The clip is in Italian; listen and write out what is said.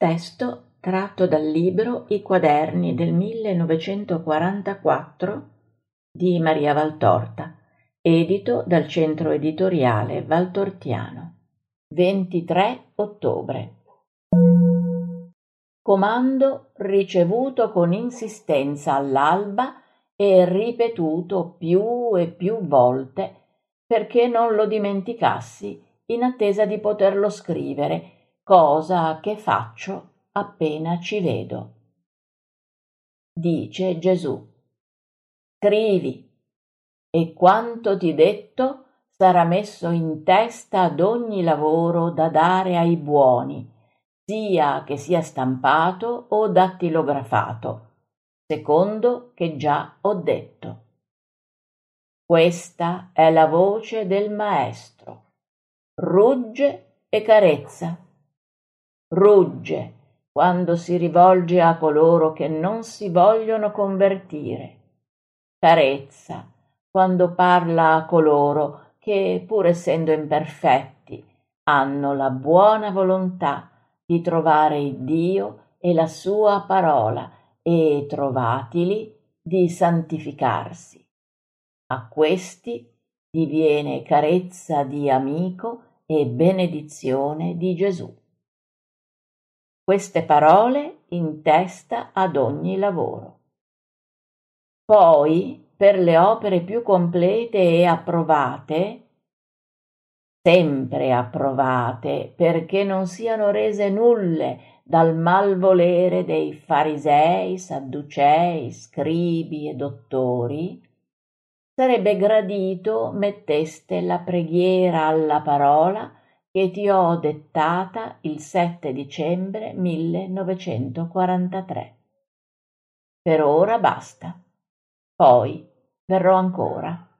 Testo tratto dal libro I quaderni del 1944 di Maria Valtorta, edito dal Centro Editoriale Valtortiano. 23 ottobre. Comando ricevuto con insistenza all'alba e ripetuto più e più volte perché non lo dimenticassi in attesa di poterlo scrivere, cosa che faccio appena ci vedo. Dice Gesù: scrivi, e quanto ti detto sarà messo in testa ad ogni lavoro da dare ai buoni, sia che sia stampato o dattilografato, secondo che già ho detto. Questa è la voce del Maestro. Rugge e carezza. Rugge quando si rivolge a coloro che non si vogliono convertire. Carezza quando parla a coloro che, pur essendo imperfetti, hanno la buona volontà di trovare il Dio e la sua parola e, trovatili, di santificarsi. A questi diviene carezza di amico e benedizione di Gesù. Queste parole in testa ad ogni lavoro. Poi, per le opere più complete e approvate, sempre approvate, perché non siano rese nulle dal malvolere dei farisei, sadducei, scribi e dottori, sarebbe gradito metteste la preghiera alla parola che ti ho dettata il 7 dicembre 1943. Per ora basta, poi verrò ancora.